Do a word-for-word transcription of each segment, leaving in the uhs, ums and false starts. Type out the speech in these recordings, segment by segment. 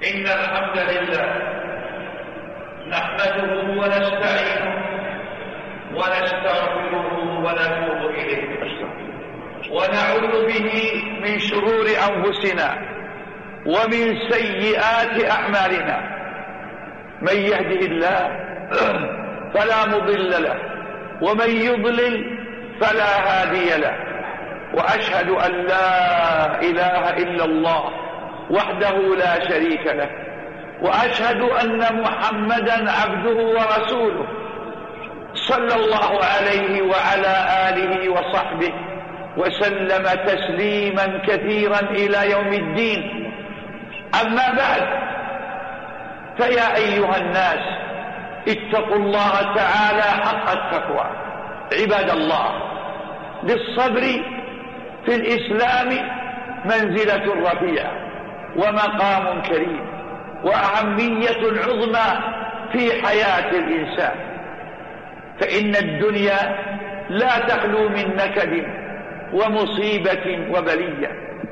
إن الحمد لله نحمده ونستعينه ونستغفره ونتوب إليه ونعوذ به من شرور أنفسنا ومن سيئات أعمالنا. من يهده الله فلا مضل له ومن يضلل فلا هادي له، وأشهد أن لا إله إلا الله وحده لا شريك له، وأشهد أن محمدا عبده ورسوله صلى الله عليه وعلى آله وصحبه وسلم تسليما كثيرا إلى يوم الدين. أما بعد، فيا أيها الناس اتقوا الله تعالى حق التقوى. عباد الله، للصبر في الإسلام منزلة رفيعة ومقام كريم وأهمية عظمى في حياة الإنسان، فإن الدنيا لا تخلو من نكد ومصيبة وبلية،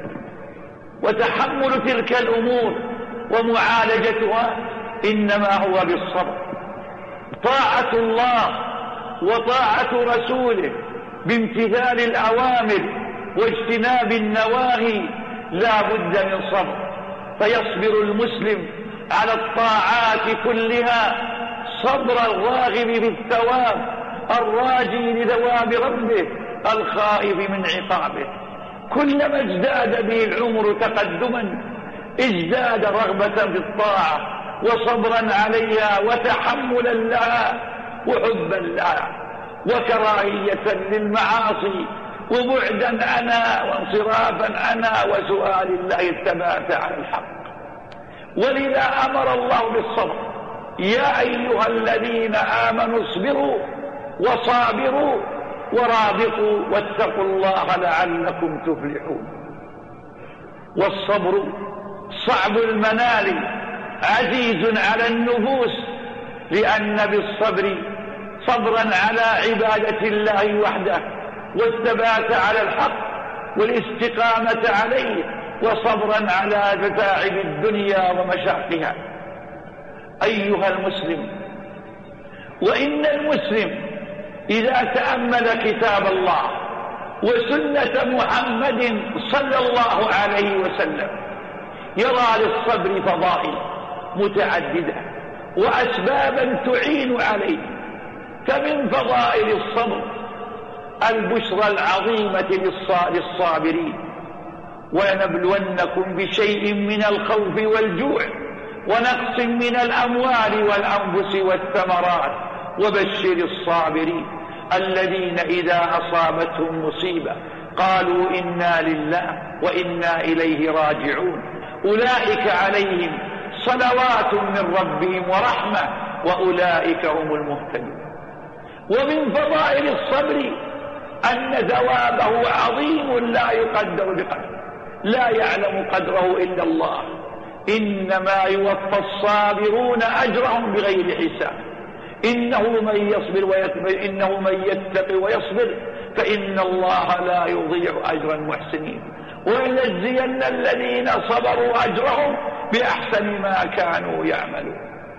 وتحمل تلك الأمور ومعالجتها إنما هو بالصبر. طاعة الله وطاعة رسوله بامتثال الأوامر واجتناب النواهي لا بد من صبر، فيصبر المسلم على الطاعات كلها صبر الراغب في الثواب الراجي لثواب ربه الخائف من عقابه. كلما ازداد به العمر تقدما ازداد رغبة في الطاعة وصبرا عليها وتحملا لها وحبا لها وكراهية للمعاصي وبعدا عنها وانصرافا عنها وسؤال الله الثبات على الحق. ولذا أمر الله بالصبر: يا أيها الذين آمنوا اصبروا وصابروا ورابطوا واتقوا الله لعلكم تفلحون. والصبر صعب المنال عزيز على النفوس، لأن بالصبر صبرا على عبادة الله وحده والثبات على الحق والاستقامة عليه، وصبرا على متاعب الدنيا ومشاقها. أيها المسلم، وإن المسلم إذا تأمل كتاب الله وسنة محمد صلى الله عليه وسلم يرى للصبر فضائل متعددة وأسبابا تعين عليه. فمن فضائل الصبر البشرى العظيمة للصابرين: ولنبلونكم بشيء من الخوف والجوع ونقص من الأموال والأنفس والثمرات وبشر الصابرين الذين إذا أصابتهم مصيبة قالوا إنا لله وإنا إليه راجعون أولئك عليهم صلوات من ربهم ورحمة وأولئك هم المهتدون. ومن فضائل الصبر أن ثوابه عظيم لا يقدر بقدره، لا يعلم قدره إلا الله. إنما يوفى الصابرون أجرهم بغير حساب. إنه من يصبر ويتبع إنه من يتقي ويصبر فإن الله لا يضيع أجر المحسنين ولنجزين الذين صبروا أجرهم بأحسن ما كانوا يعملون.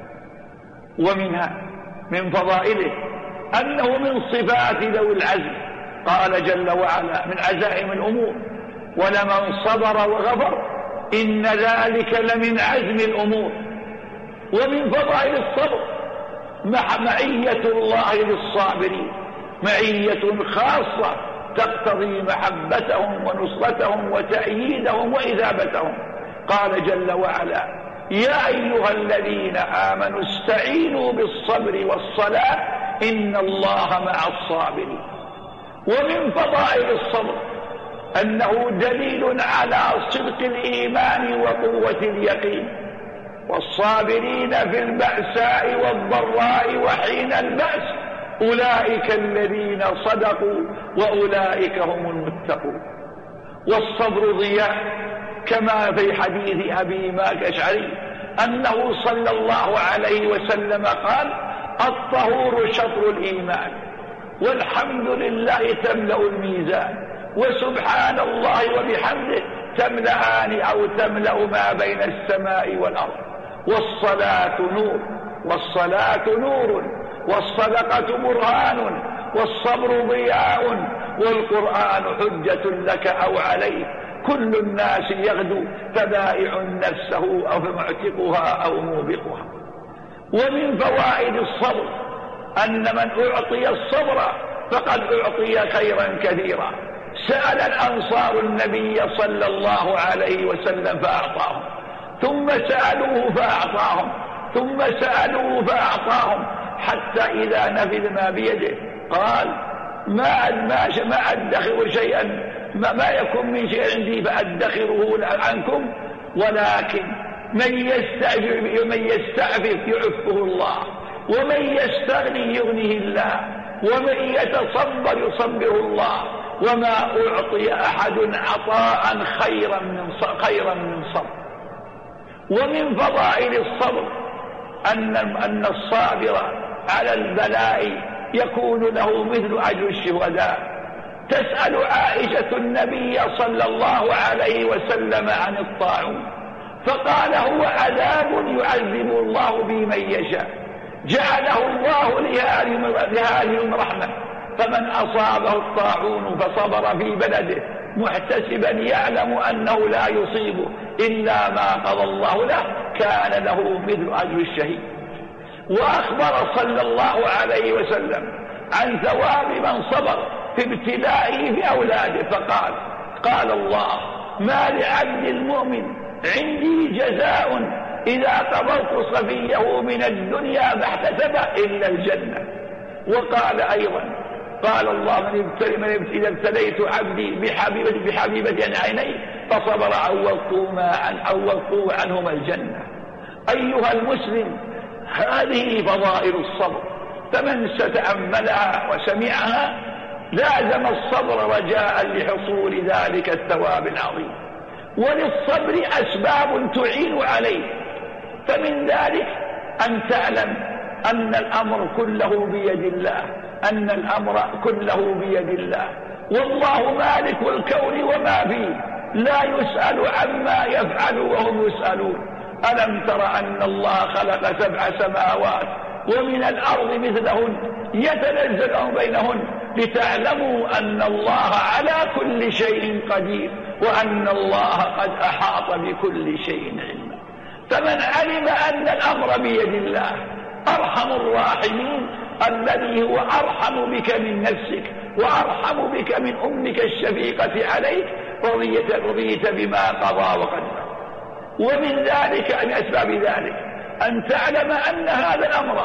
ومنها من فضائله أنه من صفات ذوي العزم، قال جل وعلا من عزائم الأمور: ولمن صبر وغفر إن ذلك لمن عزم الأمور. ومن فضائل الصبر معية الله للصابرين، معية خاصة تقتضي محبتهم ونصرتهم وتأييدهم وإذابتهم. قال جل وعلا: يا أيها الذين آمنوا استعينوا بالصبر والصلاة إن الله مع الصابرين. ومن فضائل الصبر أنه دليل على صدق الإيمان وقوة اليقين. والصابرين في البأساء والضراء وحين البأس أولئك الذين صدقوا وأولئك هم المتقون. والصبر ضياء، كما في حديث أبي مالك الأشعري أنه صلى الله عليه وسلم قال: الطهور شطر الإيمان والحمد لله تملأ الميزان وسبحان الله وبحمده تملأان أو تملأ ما بين السماء والأرض. والصلاة نور، والصلاة نور، والصدقة برهان، والصبر ضياء، والقرآن حجة لك أو عليك. كل الناس يغدو فبائع نفسه أو فمعتقها أو موبقها. ومن فوائد الصبر أن من أعطي الصبر فقد أعطي خيرا كثيرا. سأل الأنصار النبي صلى الله عليه وسلم فأعطاهم، ثم سألوه فأعطاهم، ثم سألوه فأعطاهم، حتى إذا نفذ ما بيده قال ما ما أدخر شيئا، ما, ما يكون من شيء عندي فأدخره عنكم، ولكن من يستعفف من يستعفف يعفه الله، ومن يستغني يغنيه الله، ومن يتصبر يصبره الله، وما أعطي أحد عطاء خيرا من خيرا من صبر. ومن فضائل الصبر أن أن الصابر على البلاء يكون له مثل أجر الشهداء. تسأل عائشة النبي صلى الله عليه وسلم عن الطاعون فقال هو عذاب يعذب الله به من يشاء، جعله الله لهذه رحمة، فمن أصابه الطاعون فصبر في بلده محتسبا يعلم أنه لا يصيبه إلا ما قضى الله له كان له مثل أجر الشهيد. وأخبر صلى الله عليه وسلم عن ثواب من صبر في ابتلائه في أولاده فقال قال الله ما لعبد المؤمن عندي جزاء إذا قبضت صفيه من الدنيا فاحتسبه إلا الجنة. وقال أيضا قال الله من ابتلي من ابتلي إذا ابتليت عبدي بحبيبة بحبيبة عن عيني فصبر عوضته عن عوضته عنهما الجنة. أيها المسلم هذه فضائل الصبر، فمن ستأملها وسمعها لازم الصبر رجاء لحصول ذلك الثواب العظيم. وللصبر أسباب تعين عليه، فمن ذلك أن تعلم أن الأمر كله بيد الله، أن الأمر كله بيد الله، والله مالك الكون وما فيه، لا يسأل عما يفعل وهم يسألون. ألم تر أن الله خلق سبع سماوات ومن الأرض مثلهن يتنزل بينهن لتعلموا أن الله على كل شيء قدير وأن الله قد أحاط بكل شيء علما. فمن علم أن الأمر بيد الله أرحم الراحمين الذي هو أرحم بك من نفسك وأرحم بك من أمك الشفيقة عليك رضيت, رضيت بما قضى وقدر. ومن ذلك من أسباب ذلك أن تعلم أن هذا الأمر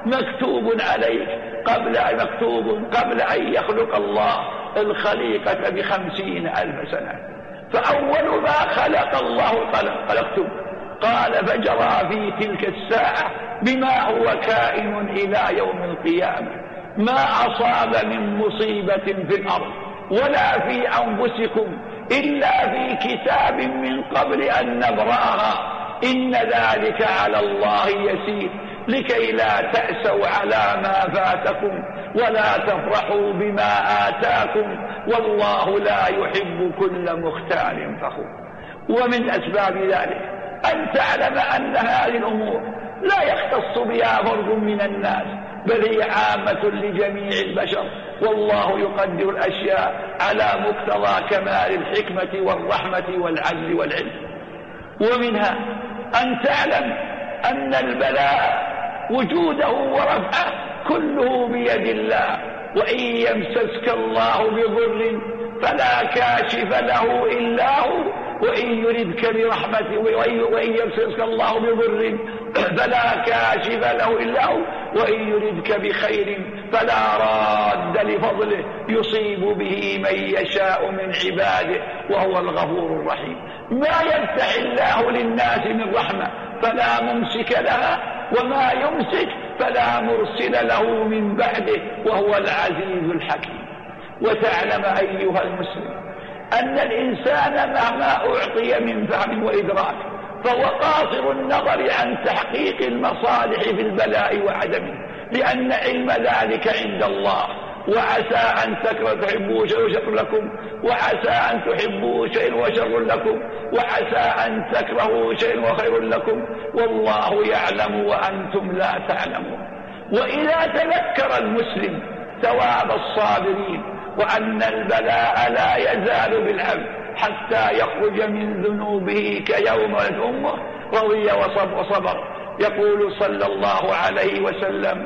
مكتوب عليك قبل مكتوب قبل أن يخلق الله الخليقة بخمسين ألف سنة. فأول ما خلق الله القلم خلقتم قال فجرى في تلك الساعة بما هو كائن إلى يوم القيامة ما أصاب من مصيبة في الأرض ولا في أنفسكم إلا في كتاب من قبل أن نبرأها إن ذلك على الله يسير لكي لا تأسوا على ما فاتكم ولا تفرحوا بما آتاكم والله لا يحب كل مختال فخور. ومن أسباب ذلك أن تعلم أن هذه الأمور لا يختص بها فرد من الناس بل هي عامة لجميع البشر، والله يقدر الأشياء على مقتضى كمال الحكمة والرحمة والعدل والعلم. ومنها أن تعلم أن البلاء وجوده ورفعه كله بيد الله، وإن يمسسك الله بضر فلا كاشف له إلا هو وإن يردك برحمته وإن يمسسك الله بضر فلا كاشف له إلا هو وإن يردك بخير فلا راد لفضله يصيب به من يشاء من عباده وهو الغفور الرحيم. ما يفتح الله للناس من رحمة فلا ممسك لها وما يمسك فلا مرسل له من بعده وهو العزيز الحكيم. وتعلم أيها المسلم أن الإنسان مهما أعطي من فهم وإدراك فهو قاصر النظر عن تحقيق المصالح في البلاء وعدمه، لأن علم ذلك عند الله وعسى أن تكرهوا تحبوا شيئا وشر لكم، وعسى أن تحبوا شيئا وشر لكم، وعسى أن تكرهوا شيئا وخير لكم، والله يعلم وأنتم لا تعلمون. وإذا تذكر المسلم ثواب الصابرين وأن البلاء لا يزال بالعبد حتى يخرج من ذنوبه كيوم ولد أمه رضي وصبر. يقول صلى الله عليه وسلم: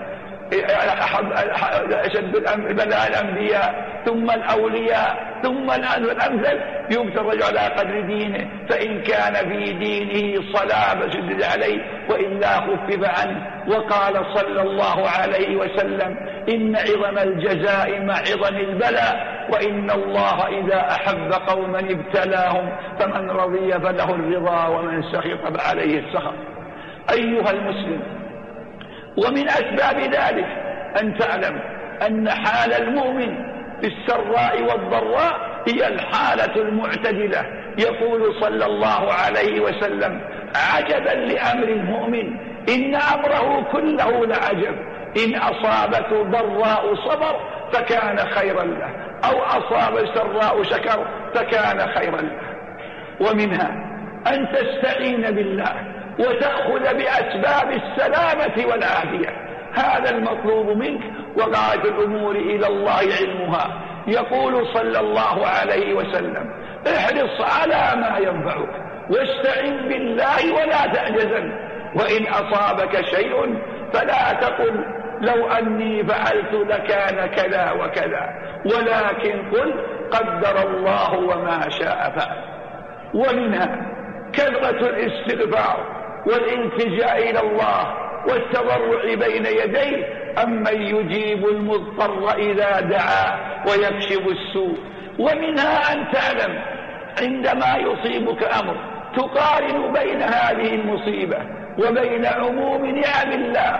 أشد البلاء الأنبياء ثم الأولياء ثم الأمثل، يبتلى الرجل على قدر دينه، فإن كان في دينه صلابة شدد عليه وإلا خفف عنه. وقال صلى الله عليه وسلم: إن عظم الجزاء مع عظم البلاء، وإن الله إذا أحب قوما ابتلاهم، فمن رضي فله الرضا ومن سخط فعليه السخط. أيها المسلم، ومن أسباب ذلك أن تعلم أن حال المؤمن في السراء والضراء هي الحالة المعتدلة. يقول صلى الله عليه وسلم: عجبا لأمر المؤمن إن أمره كله لعجب، إن أصابته ضراء صبر فكان خيرا له، أو أصاب سراء شكر فكان خيرا له. ومنها أن تستعين بالله وتأخذ بأسباب السلامة والعافية، هذا المطلوب منك، وغاية الأمور إلى الله علمها. يقول صلى الله عليه وسلم: احرص على ما ينفعك واستعن بالله ولا تعجزن، وإن أصابك شيء فلا تقل لو أني فعلت لكان كذا وكذا، ولكن قل قدر الله وما شاء فعل. ومنها كثرة الاستغفار والالتجاء إلى الله والتضرع بين يديه، أمن يجيب المضطر إذا دعا ويكشف السوء. ومنها أن تعلم عندما يصيبك أمر تقارن بين هذه المصيبة وبين عموم نعم الله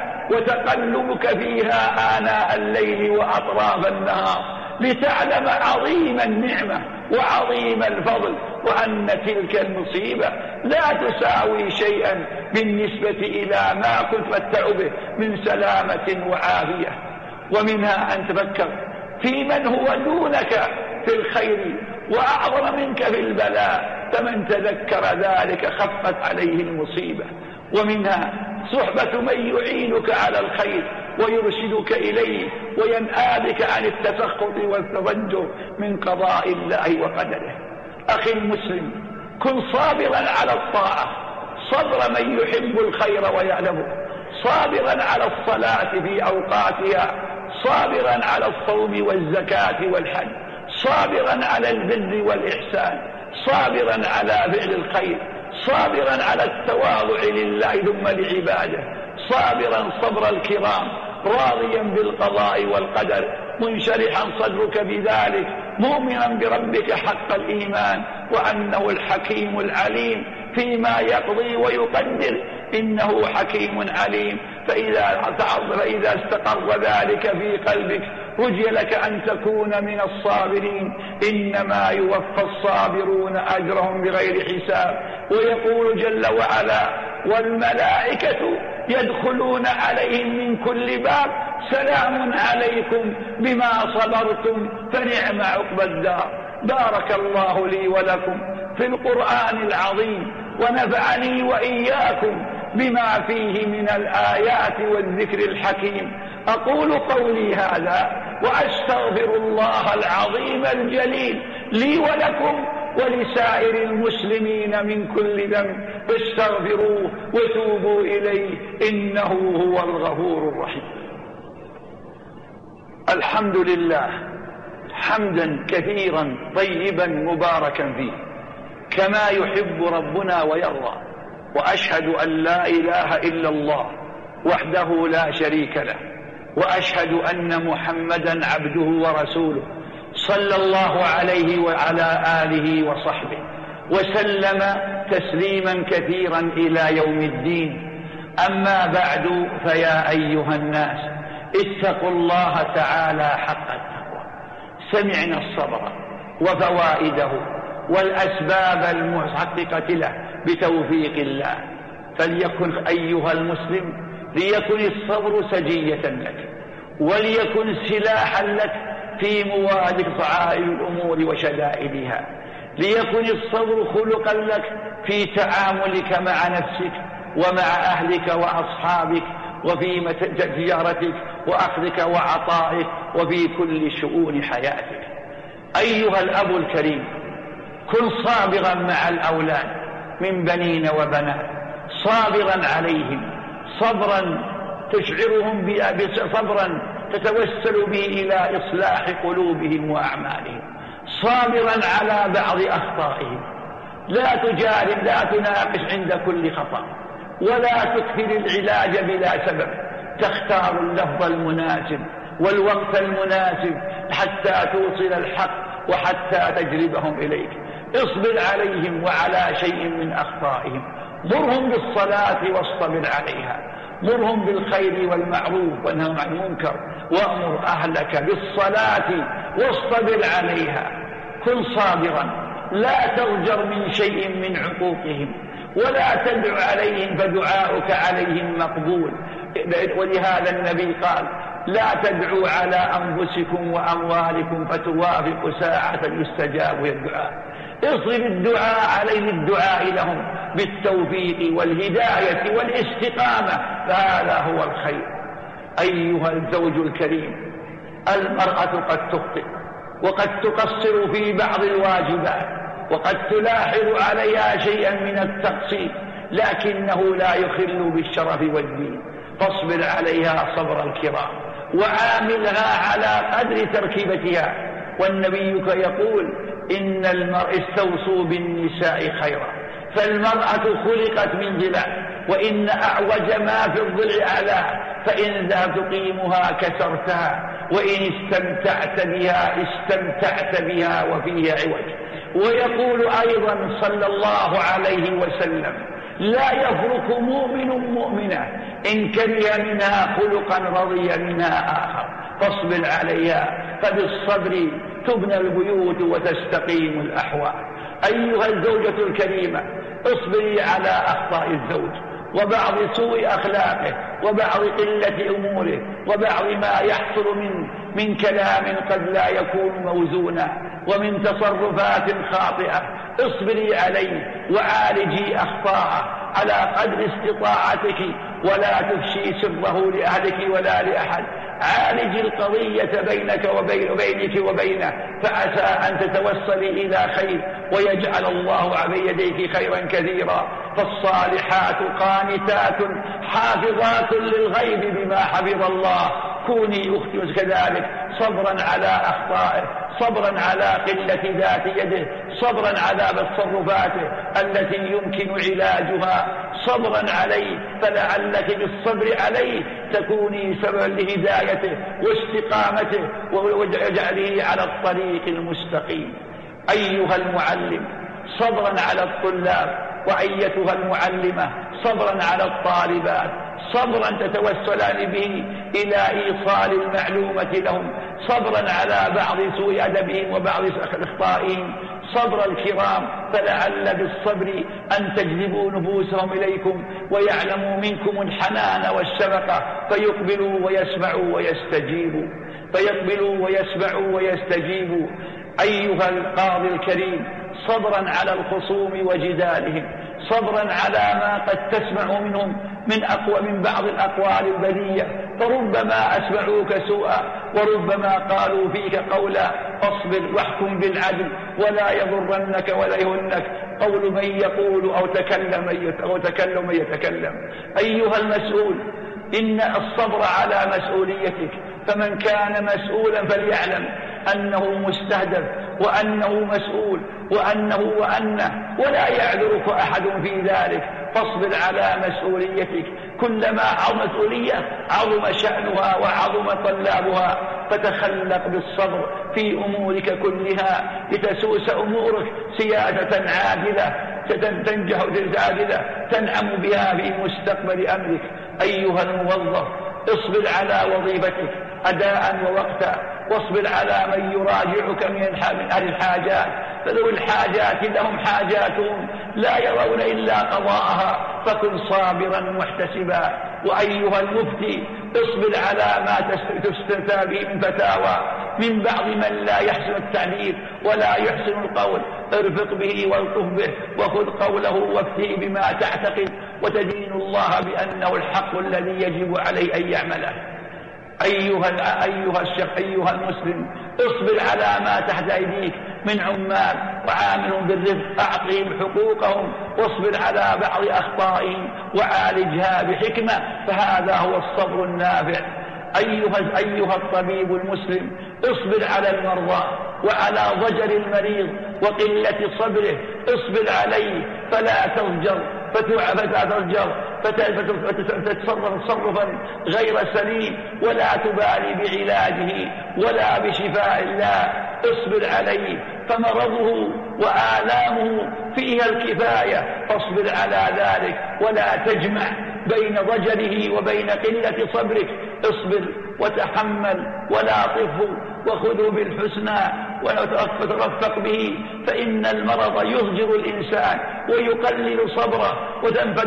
وتقلبك فيها آناء الليل وأطراف النهار، لتعلم عظيم النعمة وعظيم الفضل، وأن تلك المصيبة لا تساوي شيئا بالنسبة إلى ما كنت تمتع به من سلامة وعافية. ومنها أن تفكر في من هو دونك في الخير وأعظم منك في البلاء، فمن تذكر ذلك خفت عليه المصيبة. ومنها صحبة من يعينك على الخير ويرشدك إليه وينأى بك عن التسخط والتضجر من قضاء الله وقدره. أخي المسلم، كن صابرا على الطاعة صبر من يحب الخير ويعلمه، صابرا على الصلاة في أوقاتها، صابرا على الصوم والزكاة والحج، صابرا على البر والإحسان، صابرا على فعل الخير، صابرا على التواضع لله ثم لعباده، صابرا صبر الكرام، راضيا بالقضاء والقدر، منشرحا صدرك بذلك، مؤمنا بربك حق الإيمان وأنه الحكيم العليم فيما يقضي ويقدر، إنه حكيم عليم. فإذا فإذا استقر ذلك في قلبك رجي لك أن تكون من الصابرين، إنما يوفى الصابرون أجرهم بغير حساب. ويقول جل وعلا: والملائكة يدخلون عليهم من كل باب سلام عليكم بما صبرتم فنعم عقبى الدار. بارك الله لي ولكم في القرآن العظيم، ونفعني وإياكم بما فيه من الآيات والذكر الحكيم. أقول قولي هذا وأستغفر الله العظيم الجليل لي ولكم ولسائر المسلمين من كل ذنب، فاستغفروه وتوبوا إليه إنه هو الغفور الرحيم. الحمد لله حمدا كثيرا طيبا مباركا فيه كما يحب ربنا ويرضى، وأشهد أن لا إله إلا الله وحده لا شريك له، وأشهد أن محمدا عبده ورسوله صلى الله عليه وعلى آله وصحبه وسلم تسليما كثيرا إلى يوم الدين. أما بعد، فيا أيها الناس اتقوا الله تعالى حق التقوى. سمعنا الصبر وفوائده والأسباب المحققة له بتوفيق الله، فليكن أيها المسلم ليكن الصبر سجية لك، وليكن سلاحا لك في مواجهة صعائب الأمور وشدائدها، ليكن الصبر خلقا لك في تعاملك مع نفسك ومع أهلك وأصحابك وفي تجارتك وأخذك وعطائك وفي كل شؤون حياتك. أيها الأب الكريم، كن صابرا مع الأولاد من بنين وبنات، صابرا عليهم صبرا تشعرهم صبرا تتوسل به إلى إصلاح قلوبهم وأعمالهم، صابرا على بعض أخطائهم، لا تجارب لا تناقش عند كل خطأ، ولا تكثر العلاج بلا سبب، تختار اللفظ المناسب والوقت المناسب حتى توصل الحق وحتى تجلبهم إليك. اصبر عليهم وعلى شيء من أخطائهم، مرهم بالصلاة واصطبر عليها، مرهم بالخير والمعروف وانههم عن المنكر، وأمر أهلك بالصلاة واصطبر عليها. كن صابرا، لا تضجر من شيء من عقوقهم، ولا تدع عليهم فدعاؤك عليهم مقبول. ولهذا النبي قال: لا تدعوا على أنفسكم وأموالكم فتوافقوا ساعة يستجاب الدعاء. اصرف الدعاء عليه الدعاء لهم بالتوفيق والهداية والاستقامة، فهذا هو الخير. أيها الزوج الكريم، المرأة قد تخطئ وقد تقصر في بعض الواجبات وقد تلاحظ عليها شيئا من التقصير، لكنه لا يخل بالشرف والدين، فاصبر عليها صبر الكرام وعاملها على قدر تركيبتها. والنبي يقول: إن المرء استوصوا بالنساء خيرا، فالمرأة خلقت من ضلع، وإن أعوج ما في الضلع أعلاه، فإن ذهب تقيمها كسرتها، وإن استمتعت بها استمتعت بها وفيه عوج. ويقول أيضا صلى الله عليه وسلم: لا يفرق مؤمن مؤمنة إن كره منها خلقا رضي منها آخر، فاصبر عليها، فبالصبر تبنى البيوت وتستقيم الأحوال. أيها الزوجة الكريمة، اصبري على أخطاء الزوج وبعض سوء أخلاقه وبعض قلة أموره وبعض ما يحصل من, من كلام قد لا يكون موزونا ومن تصرفات خاطئة. اصبري عليه وعالجي أخطاءه على قدر استطاعتك، ولا تفشي سره لأهلك ولا لأحد. عالجي القضية بينك وبين وبينك وبينه، فعسى أن تتوصلي إلى خير ويجعل الله على يديك خيرا كثيرا. فالصالحات قانتات حافظات للغيب بما حفظ الله. كوني أختي كذلك، صبرا على أخطائه، صبرا على قلة ذات يده، صبرا على تصرفاته التي يمكن علاجها، صبرا عليه، فلعلك بالصبر عليه تكوني سببا لهدايته واستقامته وجعله على الطريق المستقيم. أيها المعلم، صبرا على الطلاب، وأيتها المعلمة، صبرا على الطالبات، صبرا تتوسلان به إلى إيصال المعلومة لهم، صبرا على بعض سوء أدبهم وبعض أخطائهم، صبر الكرام، فلعل بالصبر أن تجذبوا نفوسهم إليكم ويعلموا منكم الحنان والشفقة، فيقبلوا ويسمعوا ويستجيبوا فيقبلوا ويسمعوا ويستجيبوا. أيها القاضي الكريم، صبرا على الخصوم وجدالهم، صبرا على ما قد تسمع منهم من أقوى من بعض الأقوال البذية، فربما أسمعوك سوءا وربما قالوا فيك قولا. فاصبر واحكم بالعدل، ولا يضرنك ولا يهنك قول من يقول أو تكلم أو تكلم من يتكلم. أيها المسؤول، إن الصبر على مسؤوليتك، فمن كان مسؤولا فليعلم أنه مستهدف وأنه مسؤول وأنه وأنه، ولا يعذرك أحد في ذلك. فاصبر على مسؤوليتك، كلما عظم مسؤولية عظم شأنها وعظم طلابها، فتخلق بالصبر في أمورك كلها لتسوس أمورك سيادة عادلة تنجح عادلة تنعم بها في مستقبل أمرك. أيها الموظف، اصبر على وظيفتك أداء ووقتا، واصبر على من يراجعك من أهل الحاجات، فذوي الحاجات لهم حاجاتهم لا يرون إلا قضاءها، فكن صابرا محتسبا وأيها المفتي اصبر على ما تستفتى به من فتاوى من بعض من لا يحسن التعبير ولا يحسن القول، ارفق به والطف به وخذ قوله وافتي بما تعتقد وتدين الله بأنه الحق الذي يجب عليه أن يعمله. أيها, أيها الشيخ أيها المسلم اصبر على ما تحت أيديك من عمال وعاملهم بالرفق، أعطهم حقوقهم واصبر على بعض أخطائهم وعالجها بحكمة، فهذا هو الصبر النافع. أيها, أيها الطبيب المسلم اصبر على المرضى وعلى ضجر المريض وقلة صبره، اصبر عليه فلا تضجر فتضجر فتتصرف تصرفا غير سليم ولا تبالي بعلاجه ولا بشفاء الله. اصبر عليه فمرضه وآلامه فيها الكفاية، فاصبر على ذلك ولا تجمع بين ضجره وبين قلة صبرك. اصبر وتحمل ولا طفه وخذوا بالحسنى وترفق به، فإن المرض يضجر الإنسان ويقلل صبره وتنفد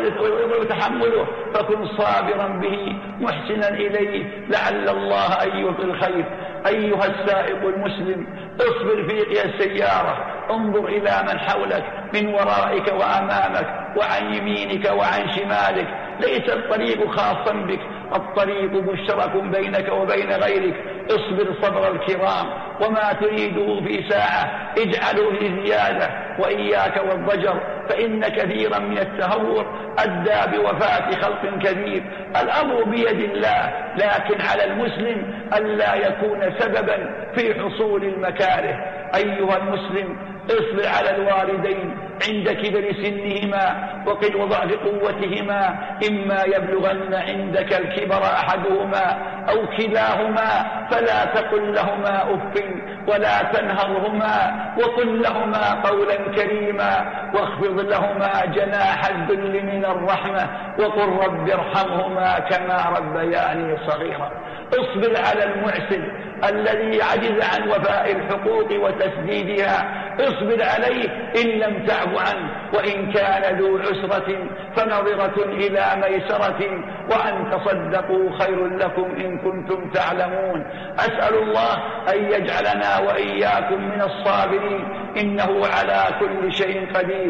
وتحمله، فكن صابرا به محسنا إليه لعل الله أن يعطي الخير. أيها السائق المسلم اصبر في السيارة، انظر إلى من حولك من ورائك وأمامك وعن يمينك وعن شمالك، ليس الطريق خاصا بك، الطريق مشترك بينك وبين غيرك. اصبر صبر الكرام، وما تريده في ساعة اجعله في زيادة، وإياك والضجر فإن كثيرا من التهور أدى بوفاة خلق كثير. الأمر بيد الله، لكن على المسلم ألا يكون سببا في حصول المكاره. أيها المسلم اصبر على الوالدين عند كبر سنهما وضعف قوتهما، إما يبلغن عندك الكبر أحدهما أو كلاهما فلا تقل لهما أف ولا تنهرهما، وقل لهما قولا كريما، واخفض لهما جناح الذل من الرحمة، وقل رب ارحمهما كما ربياني صغيرا. اصبر على المعسر الذي عجز عن وفاء الحقوق وتسديدها، اصبر عليه إن لم تعف عنه، وإن كان ذو عسرة فنظرة إلى ميسرة، وأن تصدقوا خير لكم إن كنتم تعلمون. أسأل الله أن يجعلنا وإياكم من الصابرين، إنه على كل شيء قدير.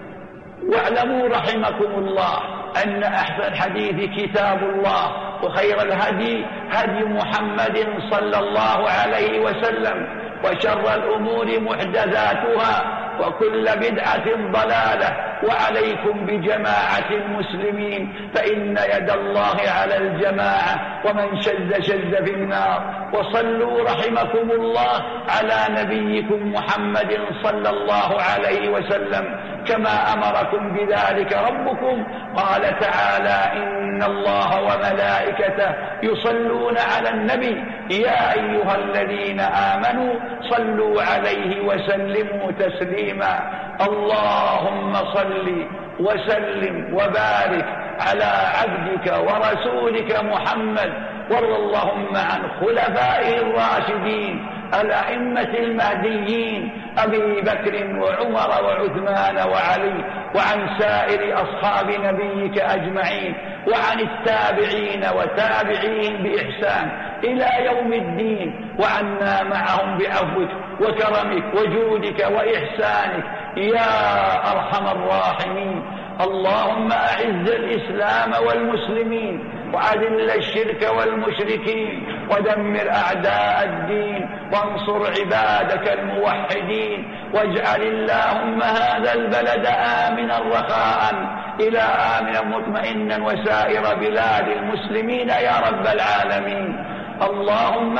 واعلموا رحمكم الله أن أحسن الحديث كتاب الله، وخير الهدي هدي محمد صلى الله عليه وسلم، وشر الأمور محدثاتها، وكل بدعة ضلالة، وعليكم بجماعة المسلمين فإن يد الله على الجماعة، ومن شد شد في النار. وصلوا رحمكم الله على نبيكم محمد صلى الله عليه وسلم كما أمركم بذلك ربكم. قال تعالى: إن الله وملائكته يصلون على النبي يا أيها الذين آمنوا صلوا عليه وسلموا تسليما. اللهم صل وسلم وبارك على عبدك ورسولك محمد، وارض اللهم عن خلفائه الراشدين الأئمة المهديين أبي بكر وعمر وعثمان وعلي، وعن سائر أصحاب نبيك أجمعين، وعن التابعين وتابعين بإحسان إلى يوم الدين، وعنا معهم بعفوك وكرمك وجودك وإحسانك يا أرحم الراحمين. اللهم أعز الإسلام والمسلمين، وأذل الشرك والمشركين، ودمر أعداء الدين، وانصر عبادك الموحدين، واجعل اللهم هذا البلد آمنا رخاء إلى آمنا مطمئنا وسائر بلاد المسلمين يا رب العالمين. اللهم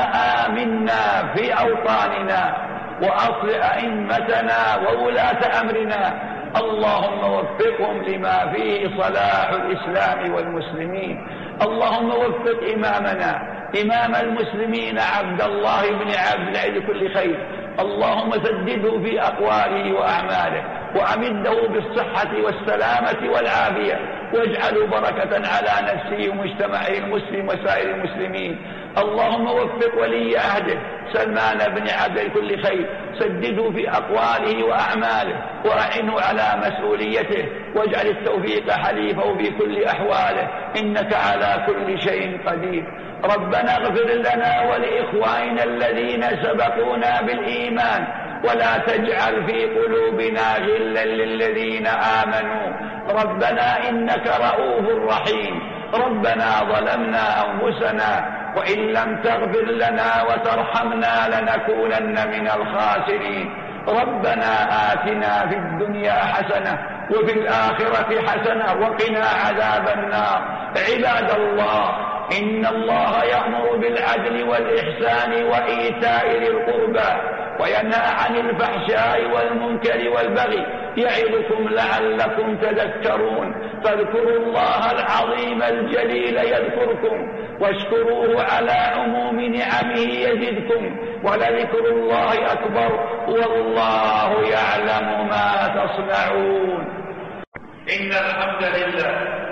آمنا في أوطاننا، وأصلح أئمتنا وولاة أمرنا، اللهم وفقهم لما فيه صلاح الإسلام والمسلمين. اللهم وفق إمامنا إمام المسلمين عبد الله بن عبد الله لكل خير، اللهم سدده في أقواله وأعماله، وأمده بالصحة والسلامة والعافية، واجعله بركة على نفسه ومجتمعه المسلم وسائر المسلمين. اللهم وفق ولي عهده سلمان بن عبد كل خير، سدده في أقواله وأعماله وأعنه على مسؤوليته، واجعل التوفيق حليفه في كل أحواله، إنك على كل شيء قدير. ربنا اغفر لنا ولإخواننا الذين سبقونا بالإيمان ولا تجعل في قلوبنا غلا للذين آمنوا ربنا إنك رؤوف رحيم. ربنا ظلمنا أنفسنا وإن لم تغفر لنا وترحمنا لنكونن من الخاسرين. ربنا آتنا في الدنيا حسنة وفي الآخرة حسنة وقنا عذاب النار. عباد الله، إن الله يأمر بالعدل والإحسان وإيتاء ذي القربى وينهى عن الفحشاء والمنكر والبغي يعظكم لعلكم تذكرون. فاذكروا الله العظيم الجليل يذكركم واشكروه على عموم نعمه يزدكم ولذكر الله أكبر والله يعلم ما تصنعون. إن الحمد لله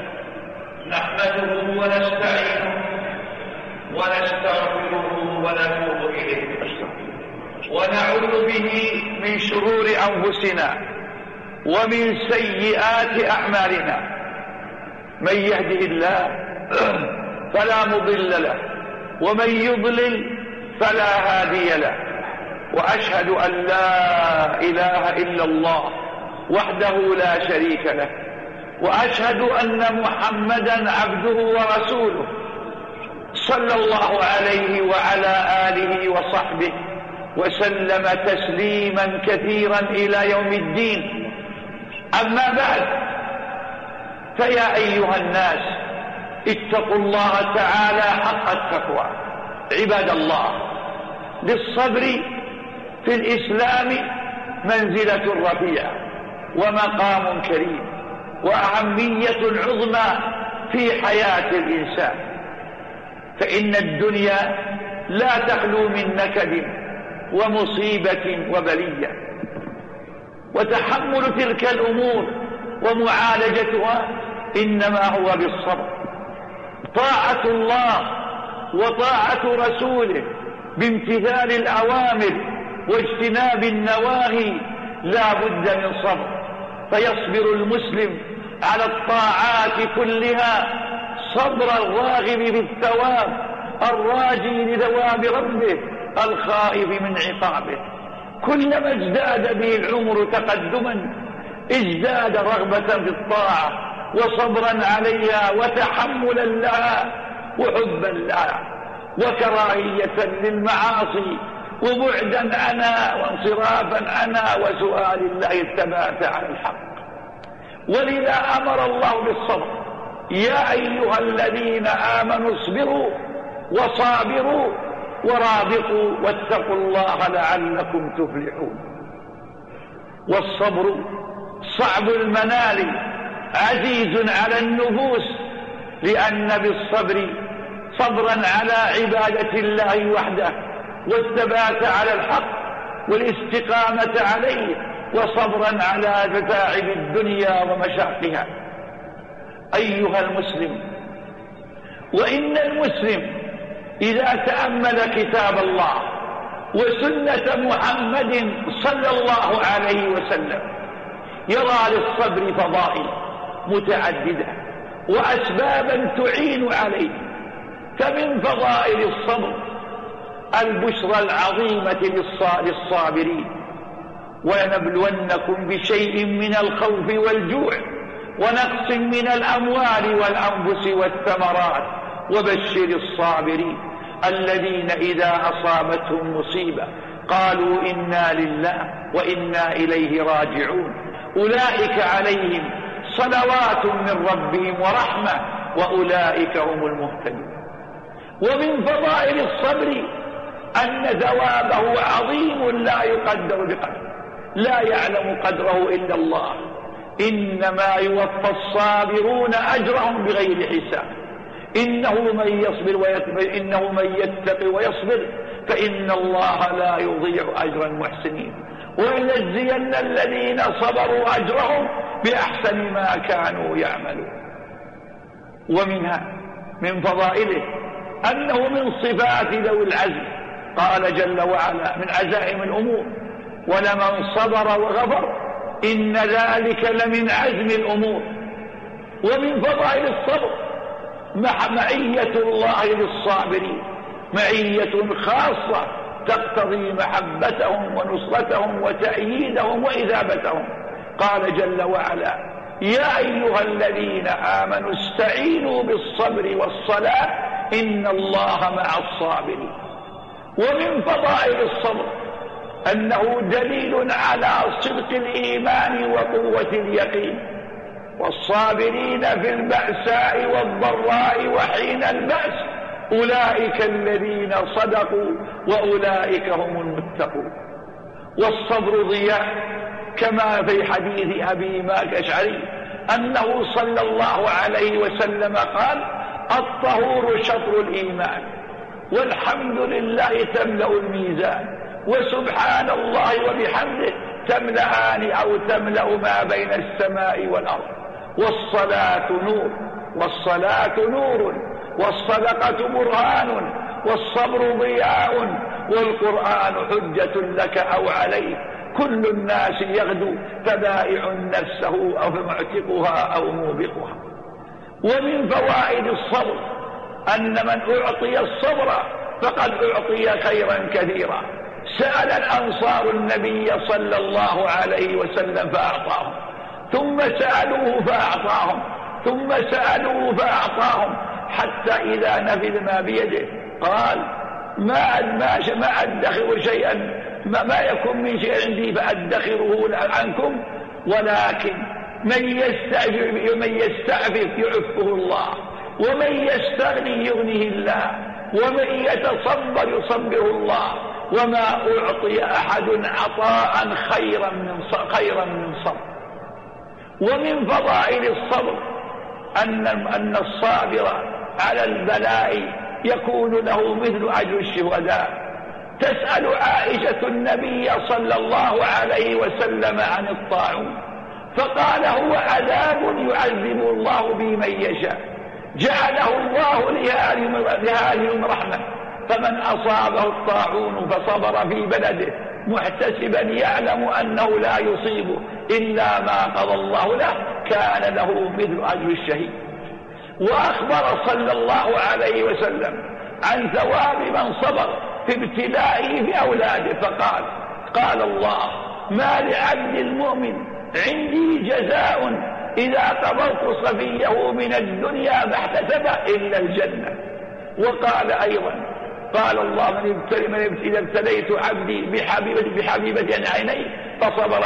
نحمده ونستعينه ونستغفره ونتوب إليه ونعوذ به من شرور أنفسنا ومن سيئات أعمالنا. من يهده الله فلا مضل له ومن يضلل فلا هادي له. وأشهد أن لا إله إلا الله وحده لا شريك له، وأشهد أن محمدا عبده ورسوله صلى الله عليه وعلى آله وصحبه وسلم تسليما كثيرا إلى يوم الدين. أما بعد، فيا أيها الناس اتقوا الله تعالى حق التقوى. عباد الله، للصبر في الإسلام منزلة رفيعة ومقام كريم وأهمية عظمى في حياة الإنسان، فإن الدنيا لا تخلو من نكد ومصيبة وبلية، وتحمل تلك الأمور ومعالجتها إنما هو بالصبر. طاعة الله وطاعة رسوله بامتثال الأوامر واجتناب النواهي لا بد من صبر، فيصبر المسلم على الطاعات كلها صبر الراغب في الثواب الراجي لثواب ربه الخائف من عقابه. كلما ازداد به العمر تقدما ازداد رغبة في الطاعة وصبرا عليها وتحملا لها وحبا لها وكراهية للمعاصي وبعدا عنها وانصرافا عنها وسؤال الله الثبات على الحق. ولذا أمر الله بالصبر: يا أيها الذين آمنوا اصبروا وصابروا ورابطوا واتقوا الله لعلكم تفلحون. والصبر صعب المنال عزيز على النفوس، لأن بالصبر صبرا على عبادة الله وحده والثبات على الحق والاستقامة عليه، وصبرا على متاعب الدنيا ومشاقها. أيها المسلم، وإن المسلم إذا تأمل كتاب الله وسنة محمد صلى الله عليه وسلم يرى للصبر فضائل متعددة وأسبابا تعين عليه. فمن فضائل الصبر البشرى العظيمة للصابرين: ولنبلونكم بشيء من الخوف والجوع ونقص من الأموال والأنفس والثمرات وبشر الصابرين الذين إذا أصابتهم مصيبة قالوا إنا لله وإنا إليه راجعون أولئك عليهم صلوات من ربهم ورحمة وأولئك هم المهتدون. ومن فضائل الصبر أن ثوابه عظيم لا يقدر بقدر، لا يعلم قدره إلا الله. إنما يوفى الصابرون أجرهم بغير حساب. إنه من يصبر ويتبر إنه من يتقي ويصبر فإن الله لا يضيع أجر المحسنين ولنجزين الذين صبروا أجرهم بأحسن ما كانوا يعملون. ومنها من فضائله أنه من صفات ذوي العزم، قال جل وعلا من عزائم الأمور: ولمن صبر وغفر إن ذلك لمن عزم الأمور. ومن فضائل الصبر معية الله للصابرين، معية خاصة تقتضي محبتهم ونصرتهم وتأييدهم وإذابتهم. قال جل وعلا: يا أيها الذين آمنوا استعينوا بالصبر والصلاة إن الله مع الصابرين. ومن فضائل الصبر أنه دليل على صدق الإيمان وقوة اليقين. والصابرين في البأساء والضراء وحين البأس أولئك الذين صدقوا وأولئك هم المتقون. والصبر ضياء، كما في حديث أبي مالك الأشعري أنه صلى الله عليه وسلم قال: الطهور شطر الإيمان، والحمد لله تملأ الميزان، وسبحان الله وبحمده تملأان أو تملأ ما بين السماء والأرض. والصلاة نور، والصلاة نور، والصدقة برهان، والصبر ضياء، والقرآن حجة لك أو عليك. كل الناس يغدو فبائع نفسه أو معتقها أو موبقها. ومن فوائد الصبر أن من أعطي الصبر فقد أعطي خيرا كثيرا. سأل الأنصار النبي صلى الله عليه وسلم فأعطاهم، ثم سألوه فأعطاهم، ثم سألوه فأعطاهم، حتى إذا نفذ ما بيده قال: ما ما أدخر شيئا، ما, ما يكون من شيء عندي فأدخره عنكم، ولكن من يستعفف من يستعفف يعفه الله، ومن يستغني يغنيه الله، ومن يتصبر يصبره الله، وما أعطي أحد عطاء خيرا من خيرا من صبر. ومن فضائل الصبر أن أن الصابر على البلاء يكون له مثل أجر الشهداء. تسأل عائشة النبي صلى الله عليه وسلم عن الطاعون، فقال: هو عذاب يعذب الله به من يشاء، جعله الله لهذه رحمة، فمن أصابه الطاعون فصبر في بلده محتسبا يعلم أنه لا يصيبه إلا ما قضى الله له كان له مثل أجر الشهيد. وأخبر صلى الله عليه وسلم عن ثواب من صبر في ابتلائه بأولاده، فقال: قال الله: ما لعبد المؤمن عندي جزاء إذا قبضت صفيه من الدنيا ما احتسب إلا الجنة. وقال أيضا: قال الله: من ابتلي من ابتلي ابتليت عبدي بحبيبة بحبيبة عن عيني فصبر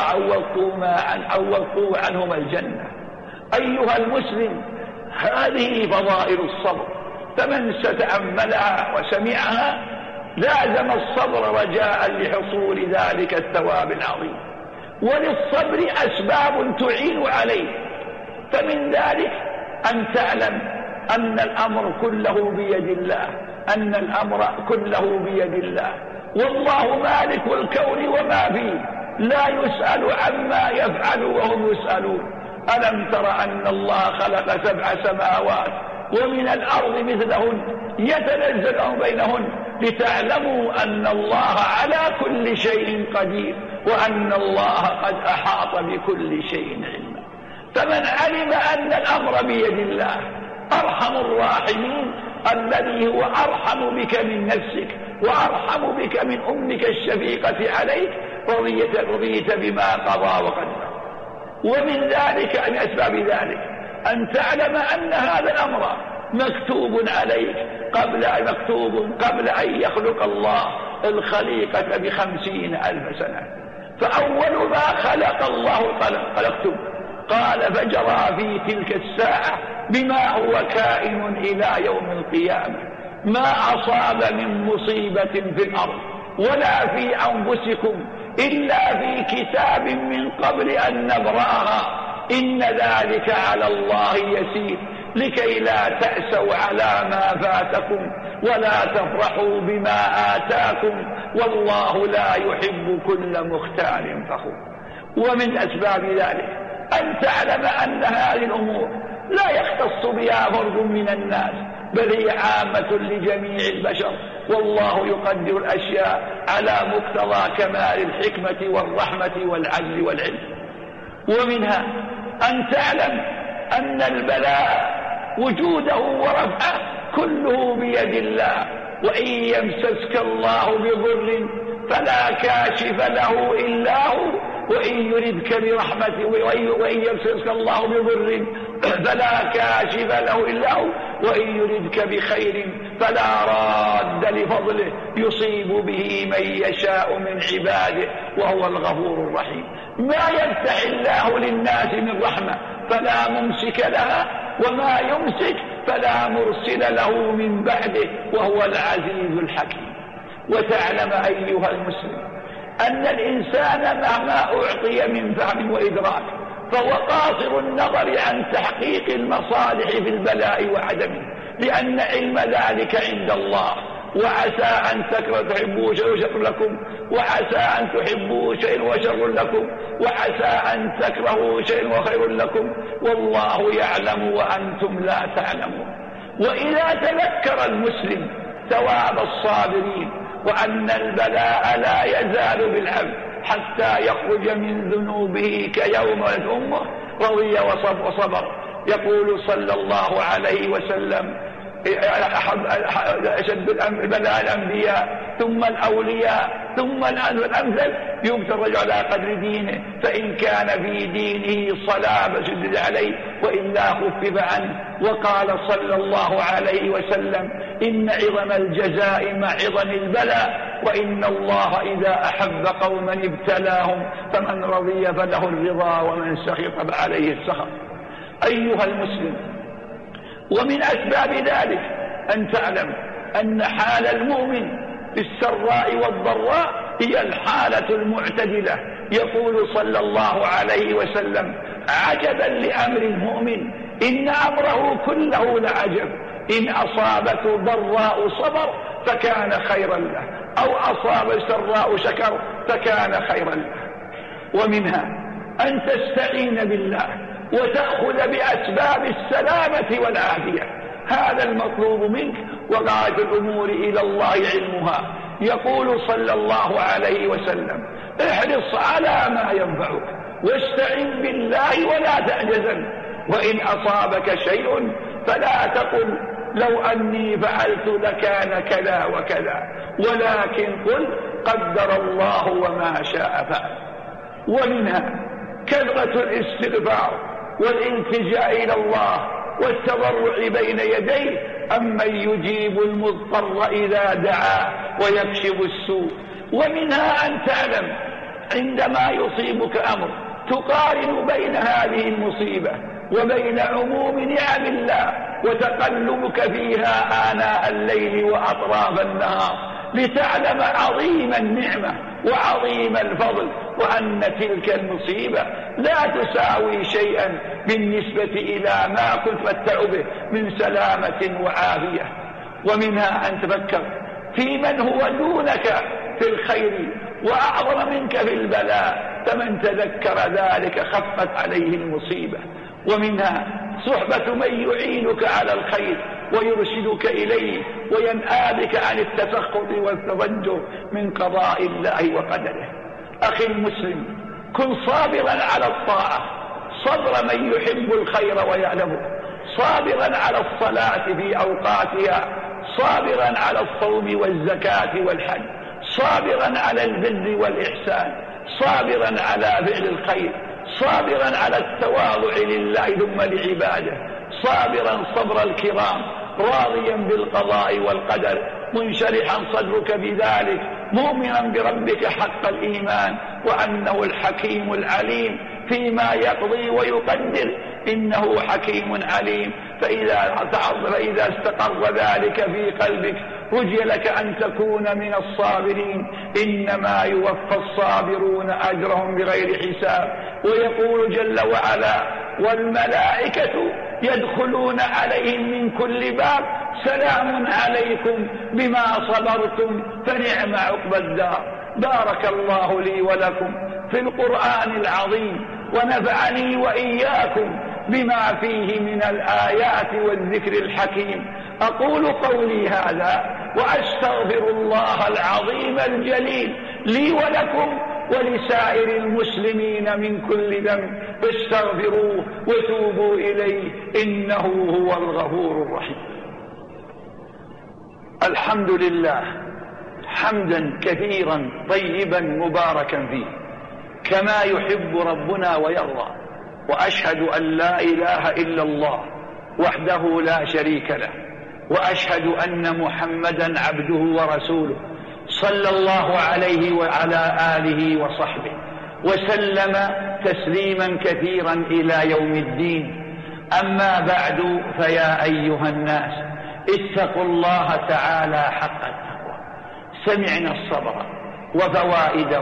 عوضته عنهما الجنة. أيها المسلم، هذه فضائل الصبر، فمن ستأملها وسمعها لازم الصبر رجاء لحصول ذلك الثواب العظيم. وللصبر أسباب تعين عليه، فمن ذلك أن تعلم أن الأمر كله بيد الله، أن الأمر كله بيد الله، والله مالك الكون وما فيه، لا يسأل عما يفعل وهم يسألون. ألم تر أن الله خلق سبع سماوات ومن الأرض مثلهن يتنزل بينهن لتعلموا أن الله على كل شيء قدير وأن الله قد أحاط بكل شيء علما. فمن علم أن الأمر بيد الله أرحم الراحمين، الذي هو أرحم بك من نفسك وأرحم بك من أمك الشفيقة عليك، رضيت, رضيت بما قضى وقدر. ومن ذلك من أسباب ذلك أن تعلم أن هذا الأمر مكتوب عليك قبل مكتوب قبل أن يخلق الله الخليقة بخمسين ألف سنة. فأول ما خلق الله القلم فاكتب، قال: فجرى في تلك الساعة بما هو كائن إلى يوم القيامة، ما أصاب من مصيبة في الأرض ولا في أنفسكم إلا في كتاب من قبل أن نبرأها، إن ذلك على الله يسير، لكي لا تأسوا على ما فاتكم ولا تفرحوا بما آتاكم، والله لا يحب كل مختال فخور. ومن أسباب ذلك أن تعلم أن هذه الأمور لا يختص بها فرد من الناس، بل هي عامة لجميع البشر، والله يقدر الأشياء على مقتضى كمال الحكمة والرحمة والعدل والعلم. ومنها أن تعلم أن البلاء وجوده ورفعه كله بيد الله، وإن يمسسك الله بضر فلا كاشف له إلا هو، وإن يردك برحمته وإن يمسسك الله بضر فلا كاشف له إلا هو، وإن يردك بخير فلا راد لفضله يصيب به من يشاء من عباده وهو الغفور الرحيم. ما يفتح الله للناس من رحمة فلا ممسك لها، وما يمسك فلا مرسل له من بعده وهو العزيز الحكيم. وتعلم أيها المسلم أن الإنسان مهما أعطي من فهم وإدراك فهو قاصر النظر عن تحقيق المصالح في البلاء وعدمه، لأن علم ذلك عند الله. وعسى أن تحبوا شيئا وشر لكم، وعسى أن تحبوا شيئا وشر لكم، وعسى أن تكرهوا شيئا وخير لكم، والله يعلم وأنتم لا تعلمون. وإذا تذكر المسلم ثواب الصابرين وأن البلاء لا يزال بالعبد حتى يخرج من ذنوبه كيوم ولد أمه رضي وصبر. يقول صلى الله عليه وسلم: أشد البلاء الأنبياء ثم الأولياء ثم الأمثل، يبتلى الرجل على قدر دينه، فإن كان في دينه صلابة شدد عليه وإلا خفف عنه. وقال صلى الله عليه وسلم: إن عظم الجزاء مع عظم البلاء، وإن الله إذا أحب قوما ابتلاهم، فمن رضي فله الرضا ومن سخط فعليه السخط. أيها المسلم، ومن أسباب ذلك أن تعلم أن حال المؤمن في السراء والضراء هي الحالة المعتدلة. يقول صلى الله عليه وسلم: عجبا لأمر المؤمن إن أمره كله لعجب، إن أصابته ضراء صبر فكان خيرا له، أو أصاب سراء شكر فكان خيرا له. ومنها أن تستعين بالله وتأخذ بأسباب السلامة والعافية، هذا المطلوب منك، وغاية الأمور إلى الله علمها. يقول صلى الله عليه وسلم: احرص على ما ينفعك واستعن بالله ولا تعجزن، وإن أصابك شيء فلا تقل لو أني فعلت لكان كذا وكذا، ولكن قل قدر الله وما شاء فعل. ومنها كثرة الاستغفار والالتجاء إلى الله والتضرع بين يديه أمن يجيب المضطر إذا دعا ويكشف السوء. ومنها أن تعلم عندما يصيبك أمر تقارن بين هذه المصيبة وبين عموم نعم الله وتقلبك فيها آناء الليل وأطراف النهار، لتعلم عظيم النعمة وعظيم الفضل، وأن تلك المصيبة لا تساوي شيئا بالنسبة إلى ما كنت تمتع به من سلامة وعافية. ومنها أن تفكر في من هو دونك في الخير وأعظم منك في البلاء، فمن تذكر ذلك خفت عليه المصيبة. ومنها صحبة من يعينك على الخير ويرشدك إليه وينأى بك عن التسخط والتضجر من قضاء الله وقدره. أخي المسلم، كن صابرا على الطاعة صبر من يحب الخير ويعلمه، صابرا على الصلاة في أوقاتها، صابرا على الصوم والزكاة والحج، صابرا على البر والإحسان، صابرا على فعل الخير، صابرا على التواضع لله ثم لعباده، صابرا صبر الكرام، راضيا بالقضاء والقدر، منشرحا صدرك بذلك، مؤمنا بربك حق الإيمان وأنه الحكيم العليم فيما يقضي ويقدر، إنه حكيم عليم. فإذا فإذا استقر ذلك في قلبك رجي لك أن تكون من الصابرين، إنما يوفى الصابرون أجرهم بغير حساب. ويقول جل وعلا: والملائكة يدخلون عليهم من كل باب سلام عليكم بما صبرتم فنعم عقبى الدار. بارك الله لي ولكم في القرآن العظيم ونفعني وإياكم بما فيه من الآيات والذكر الحكيم. أقول قولي هذا وأستغفر الله العظيم الجليل لي ولكم ولسائر المسلمين من كل ذنب، فاستغفروه وتوبوا إليه إنه هو الغفور الرحيم. الحمد لله حمدا كثيرا طيبا مباركا فيه كما يحب ربنا ويرضى، وأشهد أن لا إله إلا الله وحده لا شريك له، وأشهد أن محمدا عبده ورسوله صلى الله عليه وعلى آله وصحبه وسلم تسليما كثيرا إلى يوم الدين. أما بعد، فيا أيها الناس اتقوا الله تعالى حق التقوى. سمعنا الصبر وفوائده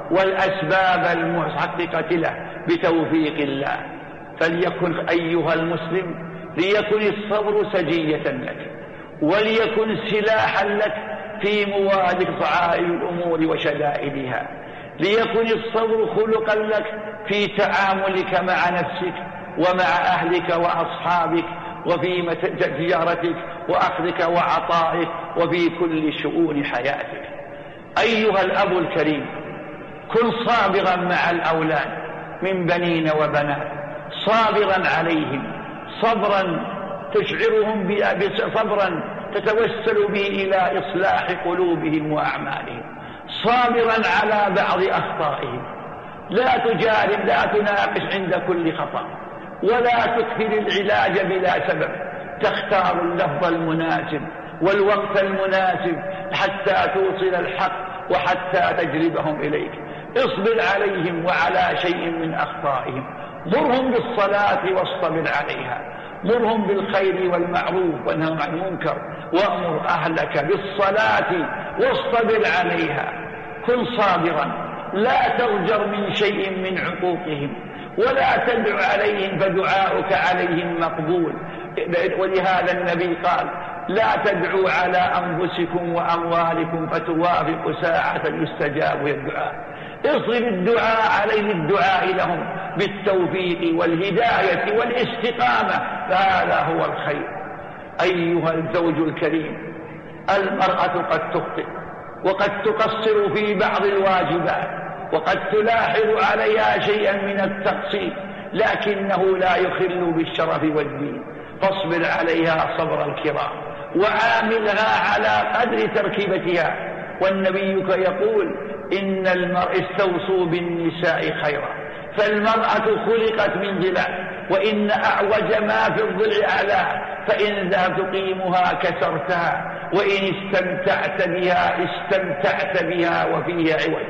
والأسباب المحققة له بتوفيق الله، فليكن أيها المسلم ليكن الصبر سجية لك، وليكن سلاحا لك في مواجهة صعائب الأمور وشدائدها، ليكن الصبر خلقا لك في تعاملك مع نفسك ومع أهلك وأصحابك، وفي تجارتك وأخذك وعطائك، وفي كل شؤون حياتك. أيها الأب الكريم، كن صابرا مع الأولاد من بنين وبنات، صابرا عليهم صبرا تشعرهم صبرا تتوسل به إلى إصلاح قلوبهم وأعمالهم، صابرا على بعض أخطائهم، لا تجارب لا تناقش عند كل خطأ، ولا تكثر العلاج بلا سبب، تختار اللفظ المناسب والوقت المناسب حتى توصل الحق وحتى تجلبهم إليك. اصبر عليهم وعلى شيء من أخطائهم، مرهم بالصلاة واصطبر عليها، مرهم بالخير والمعروف وانههم عن المنكر، وأمر أهلك بالصلاة واصطبر عليها. كن صابرا، لا تضجر من شيء من عقوقهم، ولا تدع عليهم فدعاؤك عليهم مقبول. ولهذا النبي قال: لا تدعوا على أنفسكم وأموالكم فتوافق ساعة يستجاب الدعاء. اصرف الدعاء عليه الدعاء لهم بالتوفيق والهداية والاستقامة، فهذا هو الخير. أيها الزوج الكريم، المرأة قد تخطئ وقد تقصر في بعض الواجبات، وقد تلاحظ عليها شيئا من التقصير، لكنه لا يخل بالشرف والدين، فاصبر عليها صبر الكرام، وعاملها على قدر تركيبتها. والنبي يقول: إن المرء استوصوا بالنساء خيرا، فالمرأة خلقت من ضلع، وإن أعوج ما في الضلع أعلاه، فإن ذهبت تقيمها كسرتها، وإن استمتعت بها استمتعت بها وفيها عوج.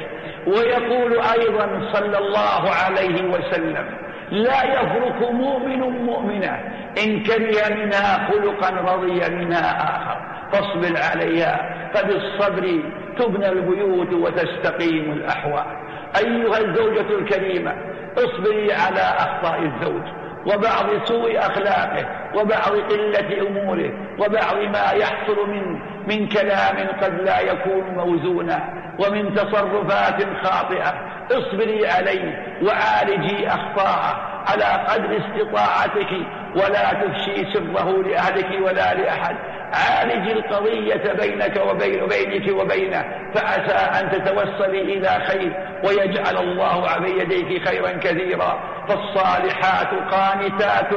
ويقول أيضا صلى الله عليه وسلم: لا يفرق مؤمن مؤمنة إن كره منها خلقا رضي منها آخر، فاصبر عليها، فبالصبر تبنى البيوت وتستقيم الأحوال. أيها الزوجة الكريمة، اصبري على أخطاء الزوج وبعض سوء أخلاقه وبعض قلة أموره وبعض ما يحصل من من كلام قد لا يكون موزونا ومن تصرفات خاطئة. اصبري عليه وعالجي أخطاءه على قدر استطاعتك، ولا تفشي سره لأهلك ولا لأحد. عالجي القضية بينك وبين بينك وبينه، فعسى أن تتوصلي إلى خير، ويجعل الله على يديك خيرا كثيرا. فالصالحات قانتات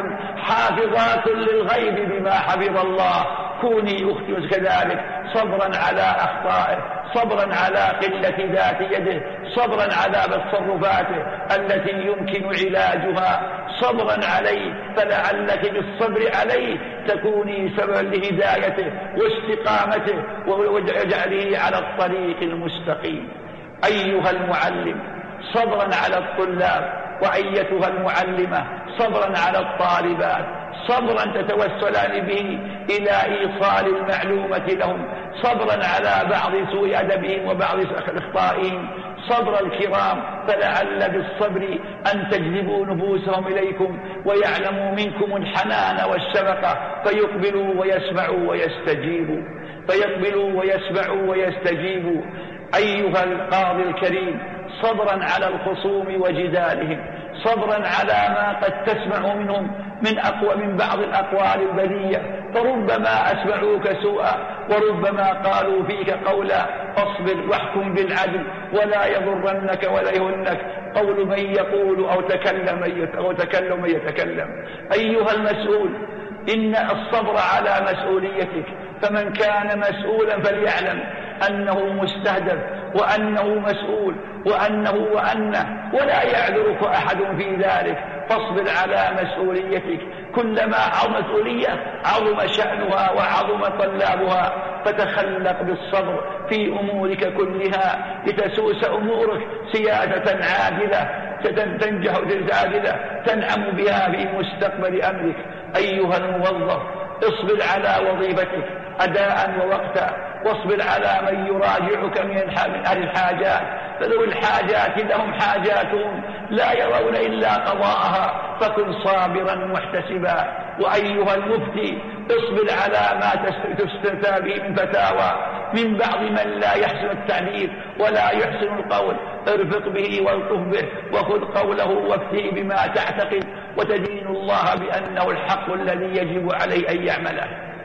حافظات للغيب بما حفظ الله. كوني أختي كذلك، صبرا على أخطائه، صبرا على قلة ذات يده، صبرا على تصرفاته التي يمكن علاجها، صبرا عليه، فلعلك بالصبر عليه تكوني سببا لهدايته واستقامته وجعله على الطريق المستقيم. أيها المعلم، صبرا على الطلاب، وأيتها المعلمة، صبرا على الطالبات، صبرا تتوسلان به إلى إيصال المعلومة لهم، صبرا على بعض سوء أدبهم وبعض أخطائهم، صبر الكرام، فلعل بالصبر أن تجذبوا نفوسهم إليكم ويعلموا منكم الحنان والشفقة، فيقبلوا ويسمعوا ويستجيبوا فيقبلوا ويسمعوا ويستجيبوا. أيها القاضي الكريم، صبرا على الخصوم وجدالهم، صبرا على ما قد تسمع منهم من أقوى من بعض الأقوال البذية، فربما أسمعوك سوءا وربما قالوا فيك قولا، فاصبر واحكم بالعدل ولا يضرنك ولا يهنك قول من يقول أو تكلم أو تكلم من يتكلم. أيها المسؤول، إن الصبر على مسؤوليتك، فمن كان مسؤولا فليعلم أنه مستهدف وأنه مسؤول وأنه وأنه، ولا يعذرك أحد في ذلك. فاصبر على مسؤوليتك، كلما عظم مسؤولية عظم شأنها وعظم طلابها، فتخلق بالصبر في أمورك كلها لتسوس أمورك سيادة عادلة تنجح عادلة تنعم بها في مستقبل أمرك. أيها الموظف، اصبر على وظيفتك أداء ووقتا، واصبر على من يراجعك من أهل الحاجات، فذوي الحاجات لهم حاجاتهم لا يرون إلا قضاءها، فكن صابرا محتسبا. وأيها المفتي، اصبر على ما تستفتى به من فتاوى من بعض من لا يحسن التعبير ولا يحسن القول، ارفق به والطف به وخذ قوله وافتي بما تعتقد، وتدين الله بأنه الحق الذي يجب عليه أن يعمله.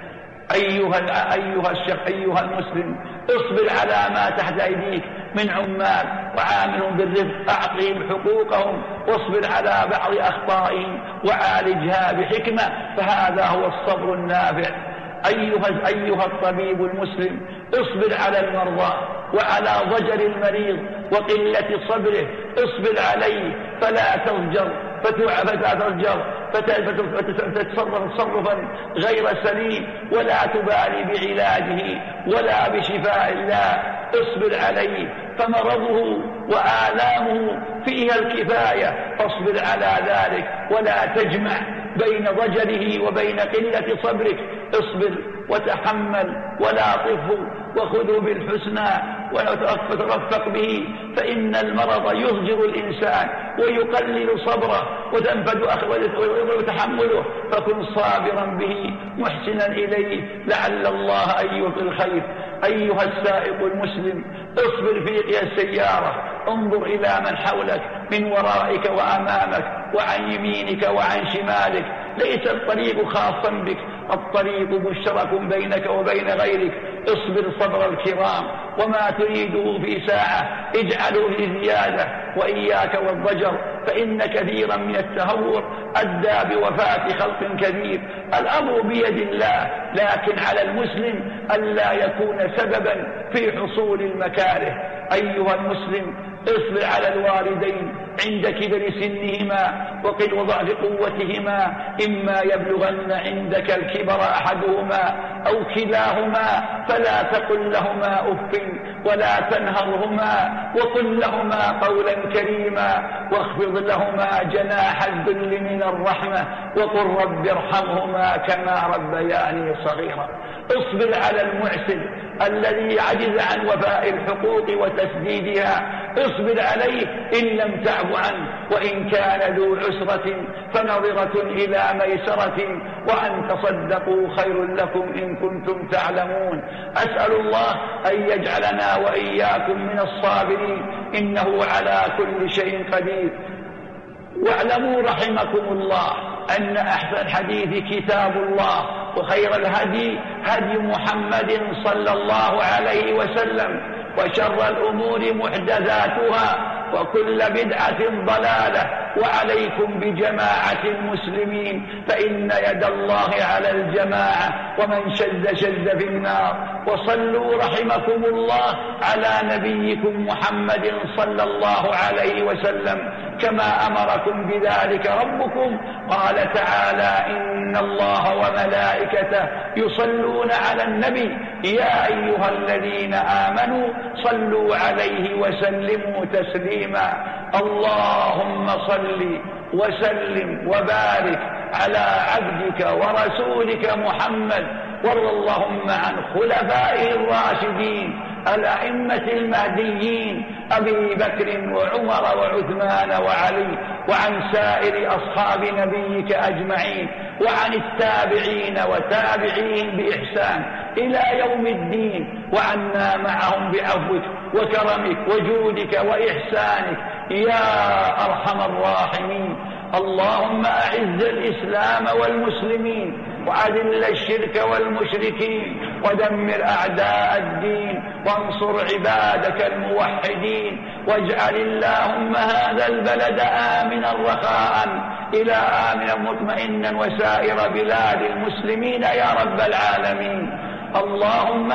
أيها أيها الشيخ أيها المسلم، اصبر على ما تحت أيديك من عمال وعاملهم بالرفق، أعطهم حقوقهم، واصبر على بعض أخطائهم وعالجها بحكمة، فهذا هو الصبر النافع. أيها, أيها الطبيب المسلم، اصبر على المرضى وعلى ضجر المريض وقلة صبره، اصبر عليه فلا تضجر فتضجر فتتصرف تصرفا غير سليم ولا تبالي بعلاجه ولا بشفاء الله. اصبر عليه فمرضه وآلامه فيها الكفاية، فاصبر على ذلك ولا تجمع بين ضجره وبين قلة صبرك. اصبر وتحمل ولا طفه وخذه بالحسنى وترفق به، فإن المرض يضجر الإنسان ويقلل صبره وتنفد وتحمله، فكن صابرا به محسنا إليه لعل الله أن يعطي الخير. أيها السائق المسلم، اصبر في السيارة، انظر إلى من حولك من ورائك وأمامك وعن يمينك وعن شمالك، ليس الطريق خاصا بك، الطريق مشترك بينك وبين غيرك. اصبر صبر الكرام، وما تريده في ساعة اجعله في زيادة، وإياك والضجر، فإن كثيرا من التهور أدى بوفاة خلق كثير. الأمر بيد الله، لكن على المسلم ألا يكون سببا في حصول المكاره. أيها المسلم، اصبر على الوالدين عند كبر سنهما وقل وضعف قوتهما، إما يبلغن عندك الكبر أحدهما أو كلاهما فلا تقل لهما أف ولا تنهرهما، وقل لهما قولا كريما، واخفض لهما جناح الذل من الرحمة، وقل رب ارحمهما كما ربياني صغيرا. اصبر على المعسر الذي عجز عن وفاء الحقوق وتسديدها، اصبر عليه إن لم تعف عنه، وإن كان ذو عسرة فنظرة إلى ميسرة، وأن تصدقوا خير لكم إن كنتم تعلمون. أسأل الله أن يجعلنا وإياكم من الصابرين، إنه على كل شيء قدير. واعلموا رحمكم الله أن أحسن الحديث كتاب الله، وخير الهدي هدي محمد صلى الله عليه وسلم، وشر الأمور محدثاتها، وكل بدعة ضلالة، وعليكم بجماعة المسلمين، فإن يد الله على الجماعة، ومن شذ شذ في النار. وصلوا رحمكم الله على نبيكم محمد صلى الله عليه وسلم كما أمركم بذلك ربكم. قال تعالى: إن الله وملائكته يصلون على النبي يا أيها الذين آمنوا صلوا عليه وسلموا تسليما. اللهم صل وسلم وبارك على عبدك ورسولك محمد، وارض اللهم عن خلفائه الراشدين الأئمة المهديين أبي بكر وعمر وعثمان وعلي، وعن سائر أصحاب نبيك أجمعين، وعن التابعين وتابعين بإحسان إلى يوم الدين، وعنا معهم بعفوك وكرمك وجودك وإحسانك يا أرحم الراحمين. اللهم أعز الإسلام والمسلمين وأذل الشرك والمشركين ودمر أعداء الدين وانصر عبادك الموحدين، واجعل اللهم هذا البلد آمنا رخاء إلى آمنا مطمئنا وسائر بلاد المسلمين يا رب العالمين. اللهم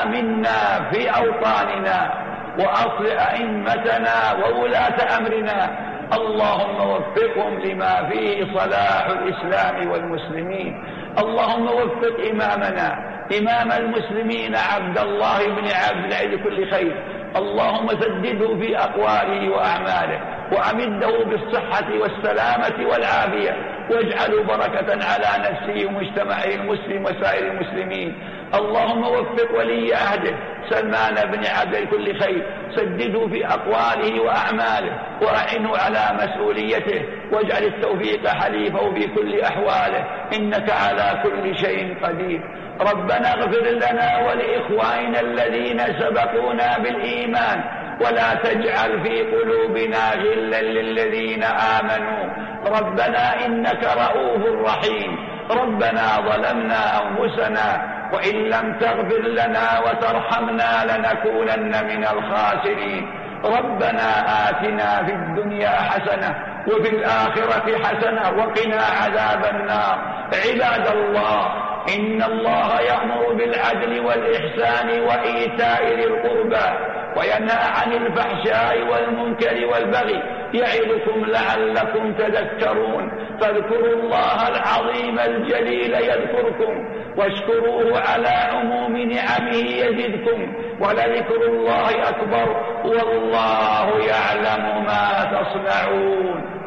آمنا في أوطاننا وأصلح أئمتنا وولاة أمرنا، اللهم وفقهم لما فيه صلاح الإسلام والمسلمين. اللهم وفق إمامنا إمام المسلمين عبد الله بن عبد الله لكل خير، اللهم سدده في أقواله وأعماله وأمده بالصحة والسلامة والعافية، واجعله بركة على نفسه ومجتمعه المسلم وسائر المسلمين. اللهم وفق ولي عهده سلمان بن عبد لكل خير، سدده في أقواله وأعماله وأعنه على مسؤوليته، واجعل التوفيق حليفه في كل أحواله، إنك على كل شيء قدير. ربنا اغفر لنا ولإخواننا الذين سبقونا بالإيمان، ولا تجعل في قلوبنا غلا للذين آمنوا، ربنا إنك رؤوف رحيم. ربنا ظلمنا أنفسنا وإن لم تغفر لنا وترحمنا لنكونن من الخاسرين. ربنا آتنا في الدنيا حسنة وفي الآخرة حسنة وقنا عذاب النار. عباد الله، إن الله يأمر بالعدل والإحسان وإيتاء ذي القربى وينهى عن الفحشاء والمنكر والبغي، يعظكم لعلكم تذكرون. فاذكروا الله العظيم الجليل يذكركم، واشكروه على عموم نعمه يزدكم، ولذكر الله أكبر والله يعلم ما تصنعون.